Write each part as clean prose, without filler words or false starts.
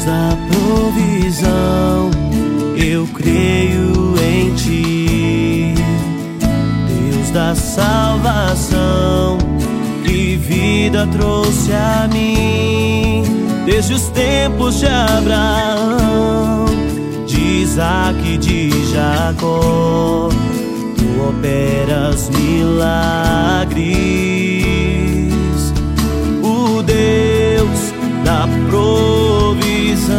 da provisão, eu creio em Ti. Deus da salvação, que vida trouxe a mim. Desde os tempos de Abraão, de Isaac e de Jacó, Tu operas milagres, o Deus da provisão.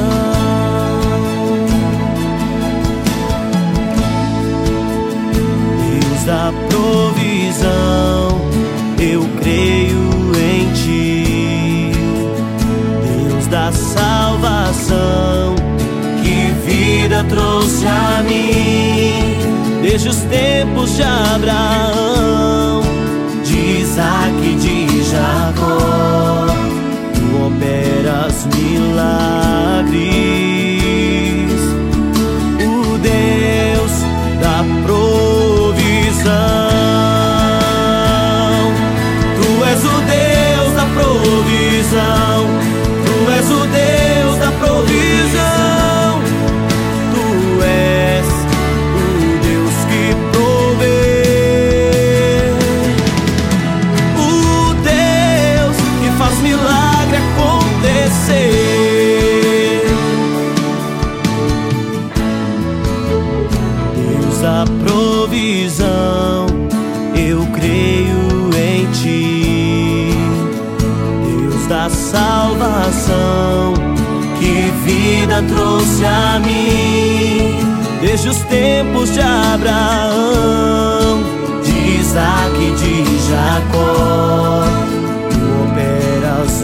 Deus da provisão, eu creio em Ti. Deus da salvação, que vida trouxe a mim. Desde os tempos de Abraão, de Isaac e de Jacó, Tu operas milagres, o Deus da provisão. Tu és o Deus da provisão, Tu és o Deus da provisão. Tu és o Deus que provê, o Deus que faz milagre acontecer. Deus da provisão, eu creio em Ti. Deus da salvação, que vida trouxe a mim. Desde os tempos de Abraão, de Isaac e de Jacó, Tu operas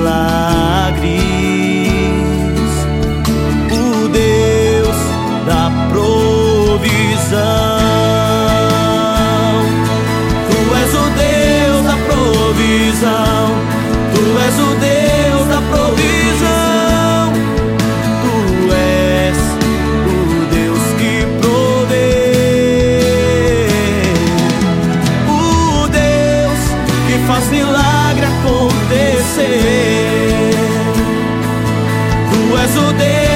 milagres, o Deus da provisão. Tu és o Deus da provisão, Tu és o Deus da provisão. Tu és o Deus que provê, o Deus que faz milagre acontecer. Tu és o Deus